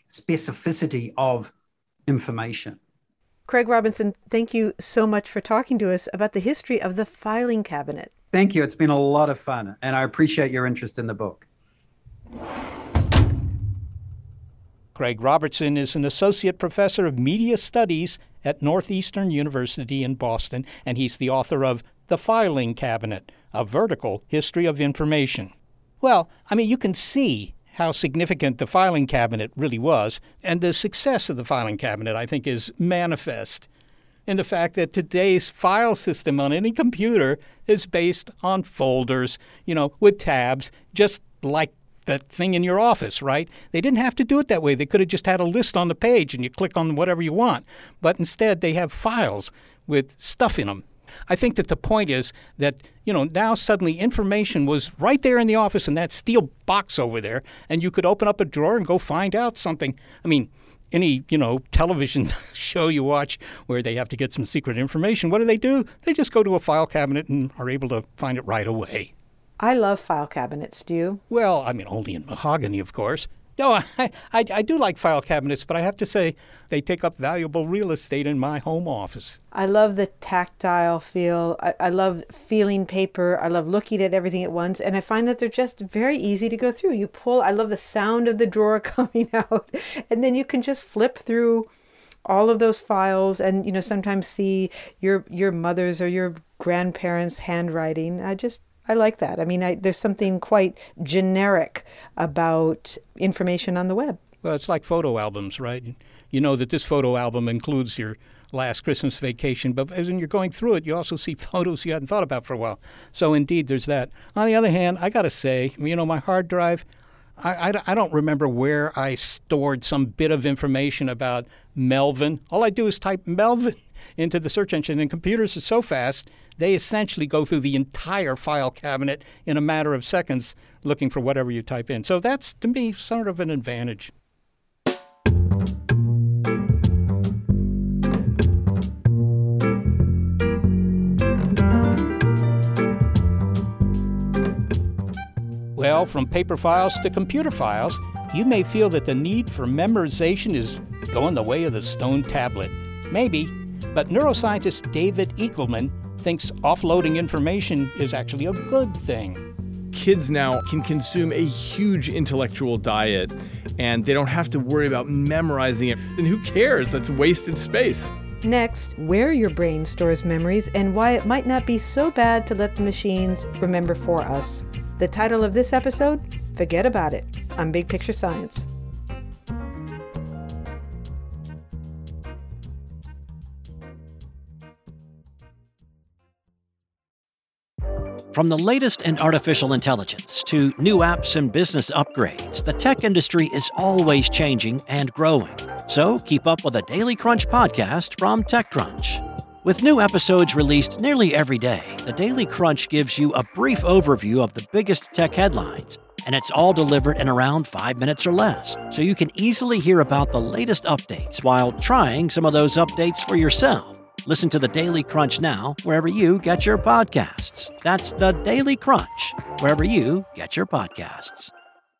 [SPEAKER 13] specificity of information.
[SPEAKER 5] Craig Robinson, thank you so much for talking to us about the history of the filing cabinet.
[SPEAKER 13] Thank you. It's been a lot of fun, and I appreciate your interest in the book.
[SPEAKER 4] Craig Robertson is an associate professor of media studies at Northeastern University in Boston, and he's the author of The Filing Cabinet, A Vertical History of Information. Well, I mean, you can see how significant the filing cabinet really was, and the success of the filing cabinet, I think, is manifest in the fact that today's file system on any computer is based on folders, you know, with tabs, just like that thing in your office, right? They didn't have to do it that way. They could have just had a list on the page and you click on whatever you want. But instead, they have files with stuff in them. I think that the point is that, you know, now suddenly information was right there in the office in that steel box over there, and you could open up a drawer and go find out something. I mean, any, you know, television show you watch where they have to get some secret information, what do they do? They just go to a file cabinet and are able to find it right away.
[SPEAKER 5] I love file cabinets. Do you?
[SPEAKER 4] Well, I mean, only in mahogany, of course. No, I, I, I do like file cabinets, but I have to say they take up valuable real estate in my home office.
[SPEAKER 5] I love the tactile feel. I, I love feeling paper. I love looking at everything at once. And I find that they're just very easy to go through. You pull, I love the sound of the drawer coming out. And then you can just flip through all of those files and, you know, sometimes see your your mother's or your grandparents' handwriting. I just... I like that. I mean, I, there's something quite generic about information on the web.
[SPEAKER 4] Well, it's like photo albums, right? You know that this photo album includes your last Christmas vacation, but as you're going through it, you also see photos you hadn't thought about for a while. So indeed, there's that. On the other hand, I got to say, you know, my hard drive, I, I, I don't remember where I stored some bit of information about Melvin. All I do is type Melvin into the search engine, and computers are so fast, they essentially go through the entire file cabinet in a matter of seconds looking for whatever you type in. So that's, to me, sort of an advantage. Well, from paper files to computer files, you may feel that the need for memorization is going the way of the stone tablet. Maybe, but neuroscientist David Eagleman thinks offloading information is actually a good thing.
[SPEAKER 6] Kids now can consume a huge intellectual diet, and they don't have to worry about memorizing it. And who cares? That's wasted space.
[SPEAKER 5] Next, where your brain stores memories and why it might not be so bad to let the machines remember for us. The title of this episode, Forget About It, on Big Picture Science.
[SPEAKER 14] From the latest in artificial intelligence to new apps and business upgrades, the tech industry is always changing and growing. So keep up with the Daily Crunch podcast from TechCrunch. With new episodes released nearly every day, the Daily Crunch gives you a brief overview of the biggest tech headlines, and it's all delivered in around five minutes or less, so you can easily hear about the latest updates while trying some of those updates for yourself. Listen to the Daily Crunch now, wherever you get your podcasts. That's the Daily Crunch, wherever you get your podcasts.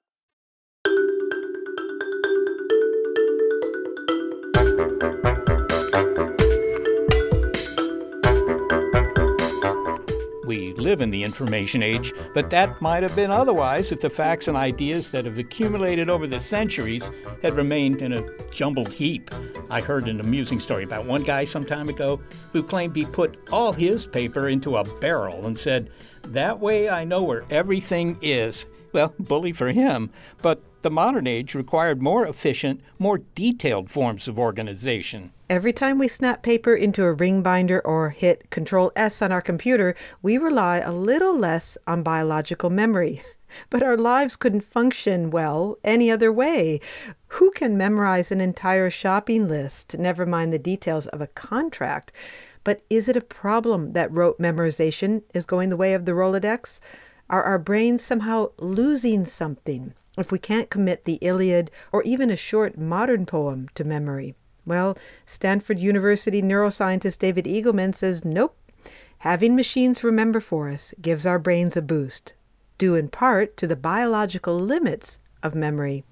[SPEAKER 4] We live in the information age, but that might have been otherwise if the facts and ideas that have accumulated over the centuries had remained in a jumbled heap. I heard an amusing story about one guy some time ago who claimed he put all his paper into a barrel and said, "That way I know where everything is." Well, bully for him, but the modern age required more efficient, more detailed forms of organization.
[SPEAKER 5] Every time we snap paper into a ring binder or hit Control S on our computer, we rely a little less on biological memory. But our lives couldn't function well any other way. Who can memorize an entire shopping list, never mind the details of a contract? But is it a problem that rote memorization is going the way of the Rolodex? Are our brains somehow losing something if we can't commit the Iliad or even a short modern poem to memory? Well, Stanford University neuroscientist David Eagleman says nope. Having machines remember for us gives our brains a boost, due in part to the biological limits of memory.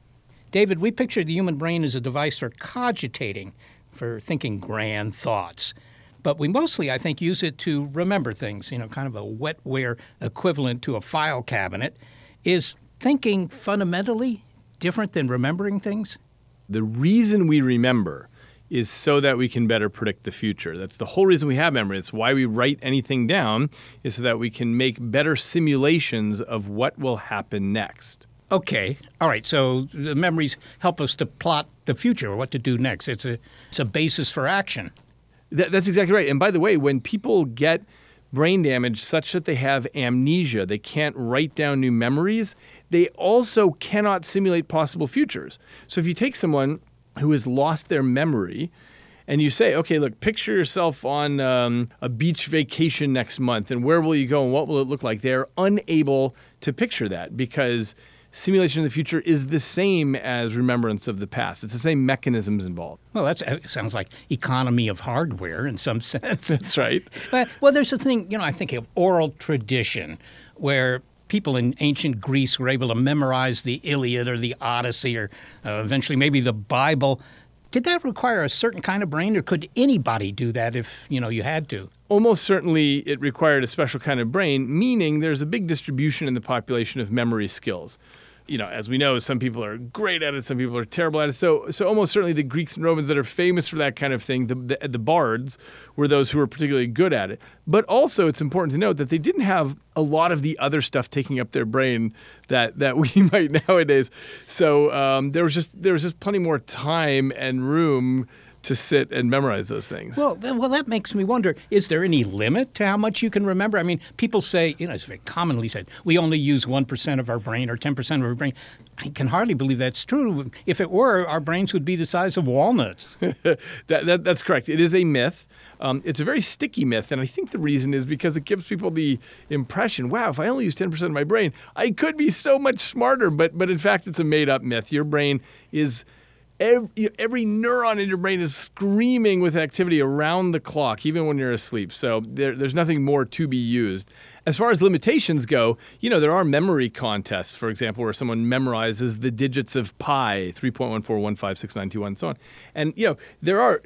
[SPEAKER 4] David, we picture the human brain as a device for cogitating, for thinking grand thoughts. But we mostly, I think, use it to remember things, you know, kind of a wetware equivalent to a file cabinet. Is thinking fundamentally different than remembering things?
[SPEAKER 6] The reason we remember is so that we can better predict the future. That's the whole reason we have memory. It's why we write anything down, is so that we can make better simulations of what will happen next.
[SPEAKER 4] Okay. All right. So the memories help us to plot the future, or what to do next. It's a, it's a basis for action.
[SPEAKER 6] That, that's exactly right. And by the way, when people get brain damage such that they have amnesia, they can't write down new memories, they also cannot simulate possible futures. So if you take someone who has lost their memory and you say, okay, look, picture yourself on um, a beach vacation next month, and where will you go and what will it look like? They're unable to picture that because simulation of the future is the same as remembrance of the past. It's the same mechanisms involved.
[SPEAKER 4] Well, that sounds like economy of hardware in some sense.
[SPEAKER 6] That's right.
[SPEAKER 4] But, well, there's a thing, you know, I think of oral tradition where people in ancient Greece were able to memorize the Iliad or the Odyssey or uh, eventually maybe the Bible. Did that require a certain kind of brain, or could anybody do that if, you know, you had to?
[SPEAKER 6] Almost certainly it required a special kind of brain, meaning there's a big distribution in the population of memory skills. You know, as we know, some people are great at it, some people are terrible at it. So so almost certainly the Greeks and Romans that are famous for that kind of thing, the, the, the bards, were those who were particularly good at it. But also it's important to note that they didn't have a lot of the other stuff taking up their brain that, that we might nowadays. So um, there was just there was just plenty more time and room to sit and memorize those things.
[SPEAKER 4] Well, well, that makes me wonder, is there any limit to how much you can remember? I mean, people say, you know, it's very commonly said, we only use one percent of our brain or ten percent of our brain. I can hardly believe that's true. If it were, our brains would be the size of walnuts.
[SPEAKER 6] that, that, that's correct. It is a myth. Um, it's a very sticky myth, and I think the reason is because it gives people the impression, wow, if I only use ten percent of my brain, I could be so much smarter. But, but in fact, it's a made-up myth. Your brain is... Every, every neuron in your brain is screaming with activity around the clock, even when you're asleep. So there, there's nothing more to be used. As far as limitations go, you know, there are memory contests, for example, where someone memorizes the digits of pi, three point one four one five six nine two one, and so on. And, you know, there are,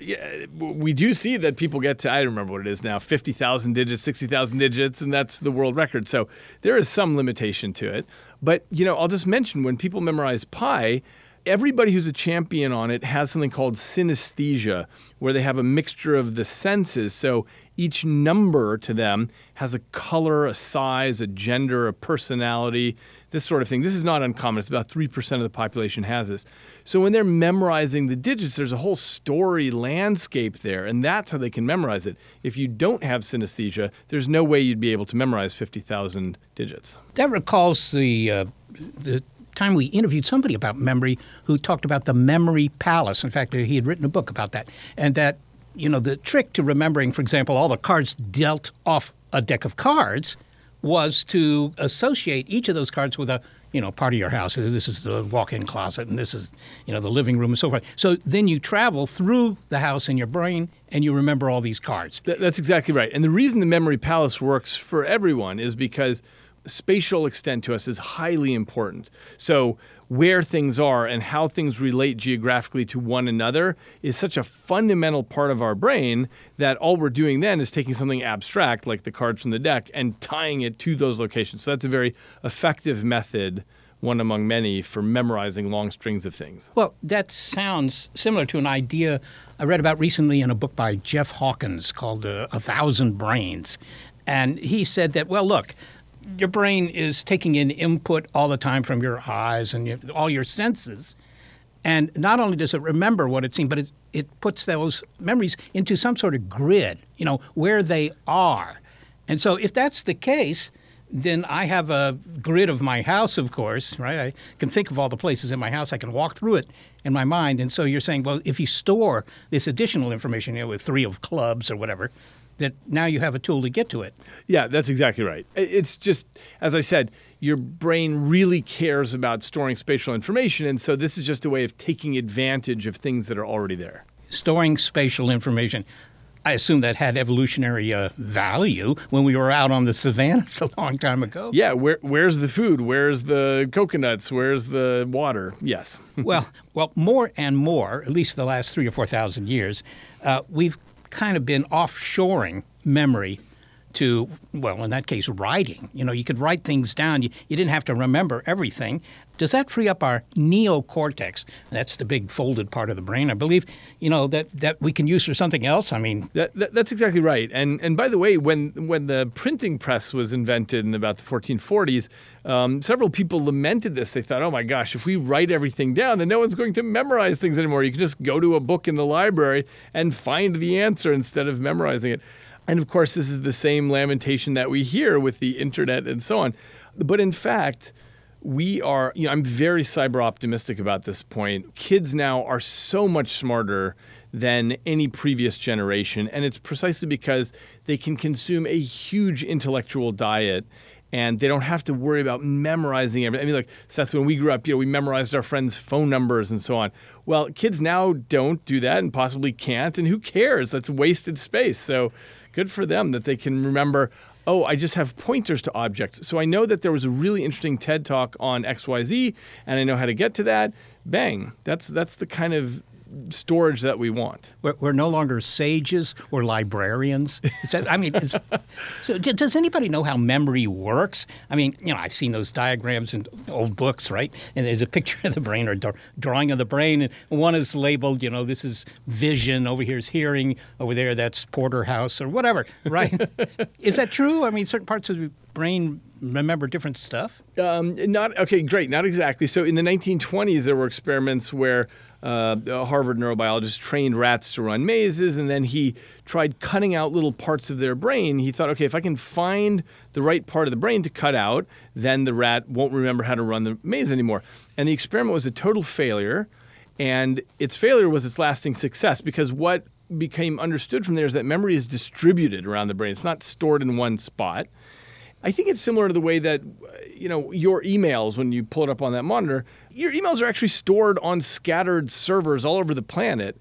[SPEAKER 6] we do see that people get to, I don't remember what it is now, fifty thousand digits, sixty thousand digits, and that's the world record. So there is some limitation to it. But, you know, I'll just mention when people memorize pi, everybody who's a champion on it has something called synesthesia, where they have a mixture of the senses. So each number to them has a color, a size, a gender, a personality, this sort of thing. This is not uncommon. It's about three percent of the population has this. So when they're memorizing the digits, there's a whole story landscape there, and that's how they can memorize it. If you don't have synesthesia, there's no way you'd be able to memorize fifty thousand digits.
[SPEAKER 4] That recalls the uh, the time we interviewed somebody about memory who talked about the memory palace. In fact, he had written a book about that. And that, you know, the trick to remembering, for example, all the cards dealt off a deck of cards was to associate each of those cards with a, you know, part of your house. This is the walk-in closet, and this is, you know, the living room and so forth. So then you travel through the house in your brain, and you remember all these cards.
[SPEAKER 6] Th- that's exactly right. And the reason the memory palace works for everyone is because spatial extent to us is highly important. So where things are and how things relate geographically to one another is such a fundamental part of our brain that all we're doing then is taking something abstract like the cards from the deck and tying it to those locations. So that's a very effective method, one among many, for memorizing long strings of things.
[SPEAKER 4] Well, that sounds similar to an idea I read about recently in a book by Jeff Hawkins called uh, A Thousand Brains. And he said that, well, look, your brain is taking in input all the time from your eyes and your, all your senses. And not only does it remember what it's seen, but it, it puts those memories into some sort of grid, you know, where they are. And so if that's the case, then I have a grid of my house, of course, right? I can think of all the places in my house. I can walk through it in my mind. And so you're saying, well, if you store this additional information, you know, with three of clubs or whatever, that now you have a tool to get to it.
[SPEAKER 6] Yeah, that's exactly right. It's just, as I said, your brain really cares about storing spatial information, and so this is just a way of taking advantage of things that are already there.
[SPEAKER 4] Storing spatial information. I assume that had evolutionary uh, value when we were out on the savannas a long time ago.
[SPEAKER 6] Yeah, where, where's the food? Where's the coconuts? Where's the water? Yes.
[SPEAKER 4] well, well, more and more, at least the last three or four thousand years, uh, we've kind of been offshoring memory to, well, in that case, writing. You know, you could write things down. You, you didn't have to remember everything. Does that free up our neocortex? That's the big folded part of the brain, I believe, you know, that, that we can use for something else? I mean...
[SPEAKER 6] That, that, that's exactly right. And and by the way, when when the printing press was invented in about the fourteen forties, um, several people lamented this. They thought, oh my gosh, if we write everything down, then no one's going to memorize things anymore. You can just go to a book in the library and find the answer instead of memorizing it. And of course, this is the same lamentation that we hear with the internet and so on. But in fact, we are, you know, I'm very cyber optimistic about this point. Kids now are so much smarter than any previous generation. And it's precisely because they can consume a huge intellectual diet and they don't have to worry about memorizing everything. I mean, like, Seth, when we grew up, you know, we memorized our friends' phone numbers and so on. Well, kids now don't do that and possibly can't. And who cares? That's wasted space. So good for them that they can remember, oh, I just have pointers to objects. So I know that there was a really interesting TED Talk on X Y Z, and I know how to get to that. Bang. That's that's the kind of storage that we want.
[SPEAKER 4] We're, we're no longer sages or librarians. Is that, I mean, is, so d- does anybody know how memory works? I mean, you know, I've seen those diagrams in old books, right? And there's a picture of the brain or d- drawing of the brain, and one is labeled, you know, this is vision, over here is hearing, over there that's porterhouse or whatever, right? Is that true? I mean, certain parts of the brain remember different stuff?
[SPEAKER 6] Um, not okay, great. Not exactly. So in the nineteen twenties, there were experiments where uh, a Harvard neurobiologist trained rats to run mazes, and then he tried cutting out little parts of their brain. He thought, okay, if I can find the right part of the brain to cut out, then the rat won't remember how to run the maze anymore. And the experiment was a total failure, and its failure was its lasting success, because what became understood from there is that memory is distributed around the brain. It's not stored in one spot. I think it's similar to the way that, you know, your emails, when you pull it up on that monitor, your emails are actually stored on scattered servers all over the planet.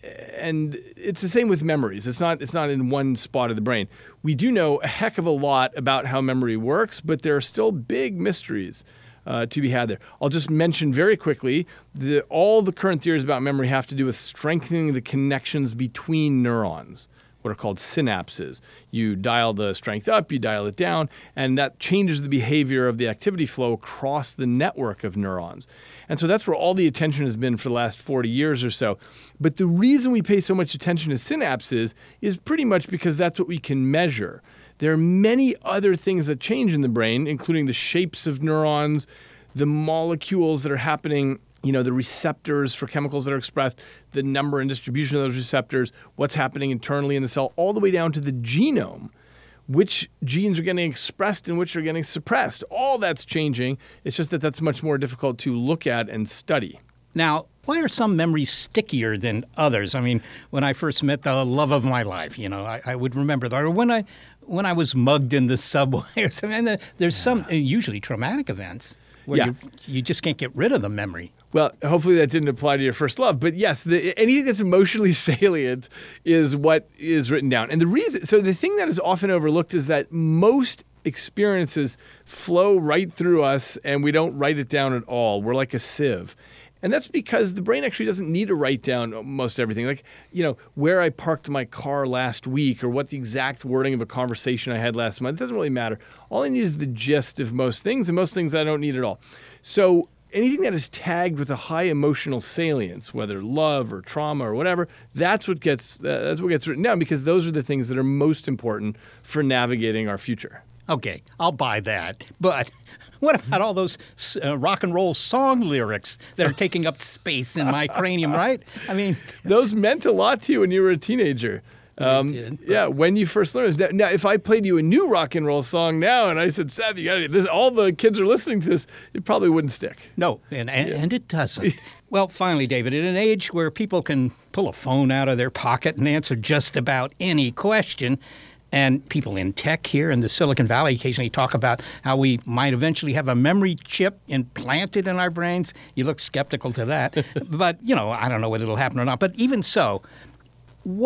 [SPEAKER 6] And it's the same with memories. It's not it's not in one spot of the brain. We do know a heck of a lot about how memory works, but there are still big mysteries uh, to be had there. I'll just mention very quickly, the, all the current theories about memory have to do with strengthening the connections between neurons, what are called synapses. You dial the strength up, you dial it down, and that changes the behavior of the activity flow across the network of neurons. And so that's where all the attention has been for the last forty years or so. But the reason we pay so much attention to synapses is pretty much because that's what we can measure. There are many other things that change in the brain, including the shapes of neurons, the molecules that are happening, you know, the receptors for chemicals that are expressed, the number and distribution of those receptors, what's happening internally in the cell, all the way down to the genome, which genes are getting expressed and which are getting suppressed. All that's changing. It's just that that's much more difficult to look at and study.
[SPEAKER 4] Now, why are some memories stickier than others? I mean, when I first met the love of my life, you know, I, I would remember that. Or when I when I was mugged in the subway or something. And there's some usually traumatic events where
[SPEAKER 6] Yeah.
[SPEAKER 4] you, you just can't get rid of the memory.
[SPEAKER 6] Well, hopefully that didn't apply to your first love. But yes, the, anything that's emotionally salient is what is written down. And the reason, so the thing that is often overlooked is that most experiences flow right through us and we don't write it down at all. We're like a sieve. And that's because the brain actually doesn't need to write down most everything. Like, you know, where I parked my car last week or what the exact wording of a conversation I had last month, it doesn't really matter. All I need is the gist of most things, and most things I don't need at all. So anything that is tagged with a high emotional salience, whether love or trauma or whatever, that's what gets uh, that's what gets written down, because those are the things that are most important for navigating our future.
[SPEAKER 4] Okay, I'll buy that. But what about all those uh, rock and roll song lyrics that are taking up space in my cranium, right? I mean,
[SPEAKER 6] those meant a lot to you when you were a teenager. Um,
[SPEAKER 4] did,
[SPEAKER 6] yeah, when you first learned it. Now, if I played you a new rock and roll song now and I said, Seth, you got this, all the kids are listening to this, it probably wouldn't stick.
[SPEAKER 4] No, and, and,
[SPEAKER 6] Yeah.
[SPEAKER 4] and it doesn't. Well, finally, David, in an age where people can pull a phone out of their pocket and answer just about any question, and people in tech here in the Silicon Valley occasionally talk about how we might eventually have a memory chip implanted in our brains. You look skeptical to that. But, you know, I don't know whether it'll happen or not. But even so, what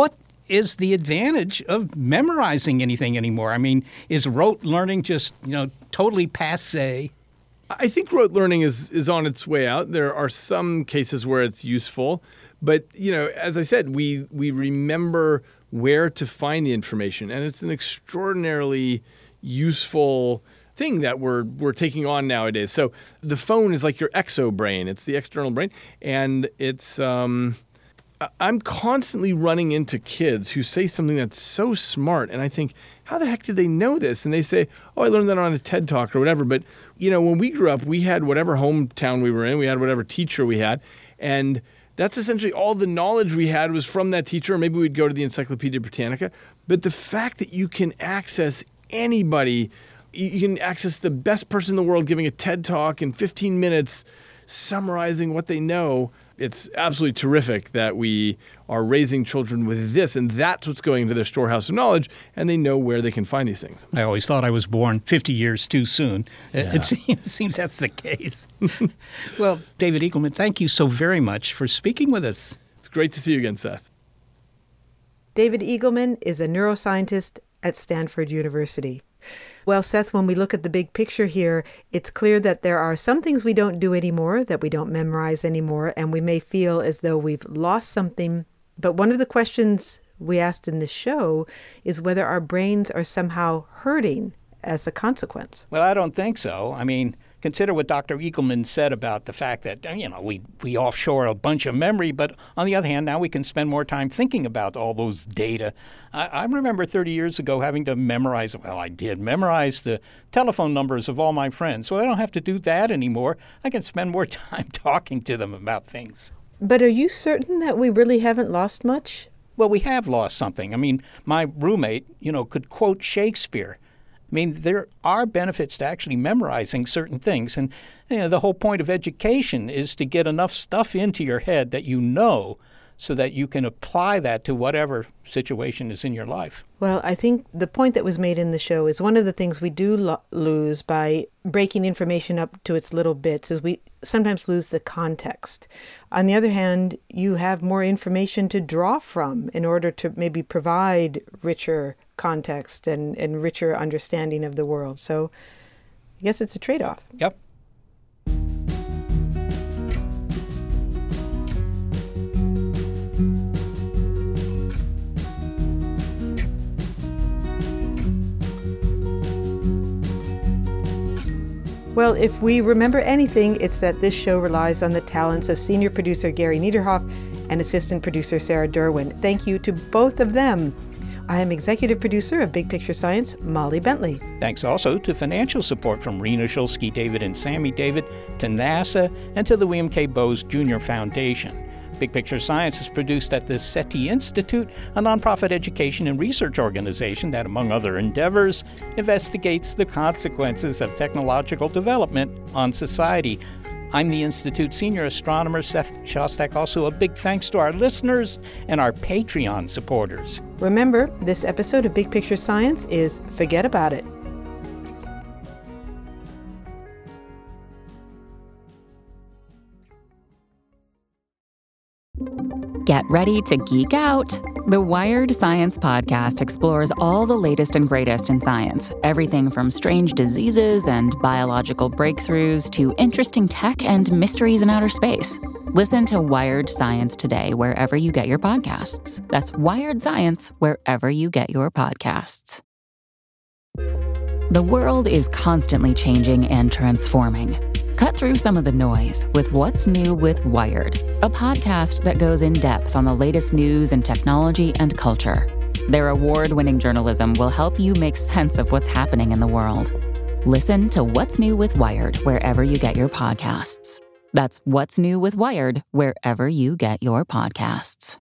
[SPEAKER 4] is the advantage of memorizing anything anymore? I mean, is rote learning just, you know, totally passé?
[SPEAKER 6] I think rote learning is, is on its way out. There are some cases where it's useful. But, you know, as I said, we we remember where to find the information. And it's an extraordinarily useful thing that we're we're taking on nowadays. So the phone is like your exobrain. It's the external brain. And it's... Um, I'm constantly running into kids who say something that's so smart, and I think, how the heck did they know this? And they say, oh, I learned that on a TED Talk or whatever. But, you know, when we grew up, we had whatever hometown we were in, we had whatever teacher we had, and that's essentially all the knowledge we had was from that teacher, or maybe we'd go to the Encyclopedia Britannica. But the fact that you can access anybody, you can access the best person in the world giving a TED Talk in fifteen minutes, summarizing what they know, it's absolutely terrific that we are raising children with this, and that's what's going into their storehouse of knowledge, and they know where they can find these things.
[SPEAKER 4] I always thought I was born fifty years too soon.
[SPEAKER 6] Yeah.
[SPEAKER 4] It, seems, it seems that's the case. Well, David Eagleman, thank you so very much for speaking with us.
[SPEAKER 6] It's great to see you again, Seth.
[SPEAKER 5] David Eagleman is a neuroscientist at Stanford University. Well, Seth, when we look at the big picture here, it's clear that there are some things we don't do anymore, that we don't memorize anymore, and we may feel as though we've lost something. But one of the questions we asked in the show is whether our brains are somehow hurting as a consequence.
[SPEAKER 8] Well, I don't think so. I mean, consider what Doctor Eagleman said about the fact that, you know, we, we offshore a bunch of memory, but on the other hand, now we can spend more time thinking about all those data. I, I remember thirty years ago having to memorize, well, I did memorize the telephone numbers of all my friends, so I don't have to do that anymore. I can spend more time talking to them about things.
[SPEAKER 5] But are you certain that we really haven't lost much?
[SPEAKER 8] Well, we have lost something. I mean, my roommate, you know, could quote Shakespeare. I mean, there are benefits to actually memorizing certain things. And you know, the whole point of education is to get enough stuff into your head that you know so that you can apply that to whatever situation is in your life.
[SPEAKER 5] Well, I think the point that was made in the show is one of the things we do lo- lose by breaking information up to its little bits is we sometimes lose the context. On the other hand, you have more information to draw from in order to maybe provide richer context and, and richer understanding of the world. So I guess it's a trade-off.
[SPEAKER 8] Yep.
[SPEAKER 5] Well, if we remember anything, it's that this show relies on the talents of senior producer Gary Niederhoff and assistant producer Sarah Derwin. Thank you to both of them. I am executive producer of Big Picture Science, Molly Bentley.
[SPEAKER 8] Thanks also to financial support from Rena Shulsky David and Sammy David, to NASA, and to the William K. Bowes Junior Foundation. Big Picture Science is produced at the SETI Institute, a nonprofit education and research organization that, among other endeavors, investigates the consequences of technological development on society. I'm the Institute Senior Astronomer Seth Shostak. Also, a big thanks to our listeners and our Patreon supporters.
[SPEAKER 5] Remember, this episode of Big Picture Science is Forget About It.
[SPEAKER 1] Get ready to geek out. The Wired Science Podcast explores all the latest and greatest in science. Everything from strange diseases and biological breakthroughs to interesting tech and mysteries in outer space. Listen to Wired Science today wherever you get your podcasts. That's Wired Science wherever you get your podcasts. The world is constantly changing and transforming. Cut through some of the noise with What's New with Wired, a podcast that goes in depth on the latest news in technology and culture. Their award-winning journalism will help you make sense of what's happening in the world. Listen to What's New with Wired wherever you get your podcasts. That's What's New with Wired wherever you get your podcasts.